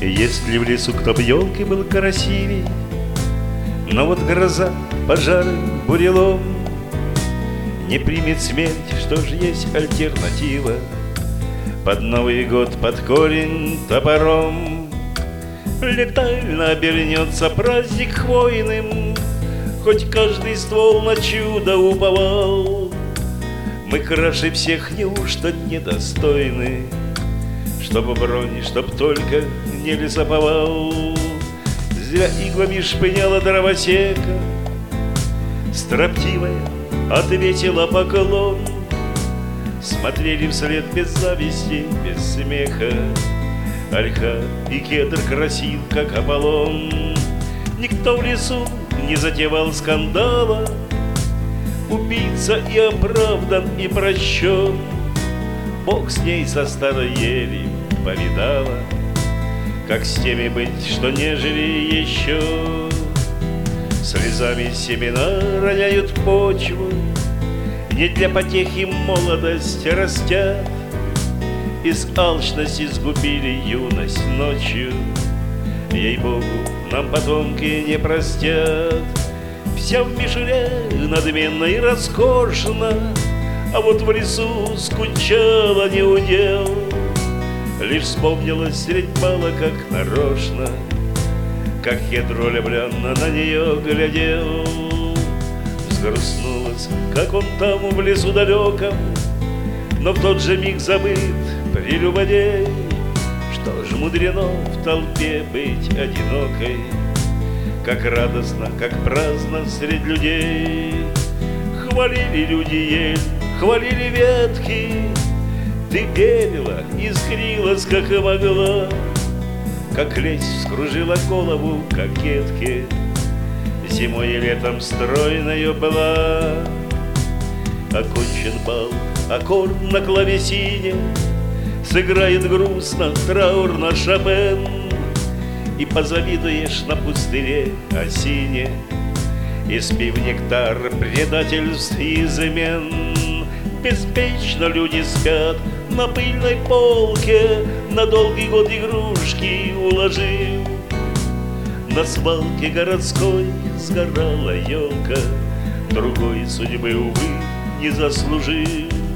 Если в лесу кто б елки был красивей, но вот гроза, пожары, бурелом не примет смерть, что ж есть альтернатива? Под Новый год, под корень топором летально обернется праздник хвойным. Хоть каждый ствол на чудо уповал, мы краше всех неужто недостойны, чтоб бронь, чтоб только не лесоповал. Зря иглами шпыняла дровосека, строптивая ответила поклон. Смотрели вслед без зависти, без смеха, ольха и кедр красив, как Аполлон. Никто в лесу не затевал скандала, убийца и оправдан, и прощен. Бог с ней со старой ели повидала, как с теми быть, что не жили еще. Слезами семена роняют почву, не для потехи молодость растят. Из алчности сгубили юность ночью, ей-богу, нам потомки не простят. Вся в мишуре надменно и роскошна, а вот в лесу скучала неудел. Лишь вспомнилась средь бала, как нарочно, как хитро влюбленно на нее глядел. Взгрустнулась, как он там в лесу далеком, но в тот же миг забыт прелюбодей. Что ж мудрено в толпе быть одинокой, как радостно, как праздно средь людей. Хвалили люди ель, хвалили ветки, ты пелила, искрилась, как и могла, как лесь вскружила голову кокетки, зимой и летом стройною была. Окончен бал, аккорд на клавесине, сыграет грустно, траурно Шопен, и позавидуешь на пустыре осине, испив нектар предательств и измен. Беспечно люди спят на пыльной полке, на долгий год игрушки уложив. На свалке городской сгорала елка, другой судьбы, увы, не заслужив.